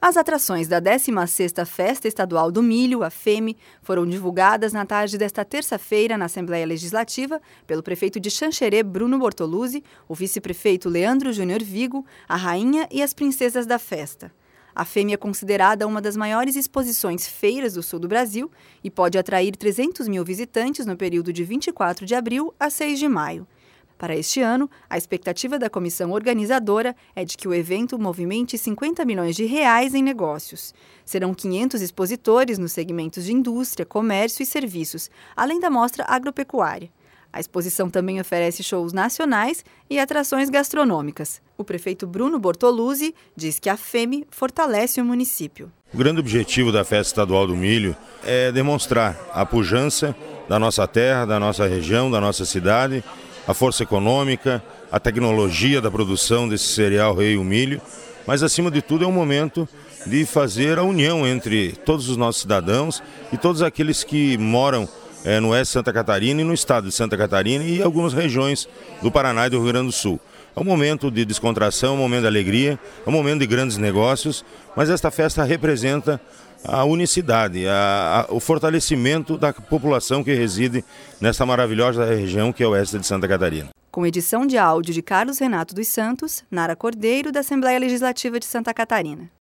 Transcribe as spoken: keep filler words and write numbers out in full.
As atrações da décima sexta Festa Estadual do Milho, a FEMI, foram divulgadas na tarde desta terça-feira na Assembleia Legislativa pelo prefeito de Xanxerê, Bruno Bortoluzzi, o vice-prefeito Leandro Júnior Vigo, a rainha e as princesas da festa. A FEMI é considerada uma das maiores exposições feiras do sul do Brasil e pode atrair trezentos mil visitantes no período de vinte e quatro de abril a seis de maio. Para este ano, a expectativa da comissão organizadora é de que o evento movimente cinquenta milhões de reais em negócios. Serão quinhentos expositores nos segmentos de indústria, comércio e serviços, além da mostra agropecuária. A exposição também oferece shows nacionais e atrações gastronômicas. O prefeito Bruno Bortoluzzi diz que a FEMI fortalece o município. O grande objetivo da Festa Estadual do Milho é demonstrar a pujança da nossa terra, da nossa região, da nossa cidade, a força econômica, a tecnologia da produção desse cereal rei, o milho, mas acima de tudo é um momento de fazer a união entre todos os nossos cidadãos e todos aqueles que moram é, no oeste de Santa Catarina e no estado de Santa Catarina e algumas regiões do Paraná e do Rio Grande do Sul. É um momento de descontração, é um momento de alegria, é um momento de grandes negócios, mas esta festa representa a unicidade, a, a, o fortalecimento da população que reside nessa maravilhosa região que é o oeste de Santa Catarina. Com edição de áudio de Carlos Renato dos Santos, Nara Cordeiro, da Assembleia Legislativa de Santa Catarina.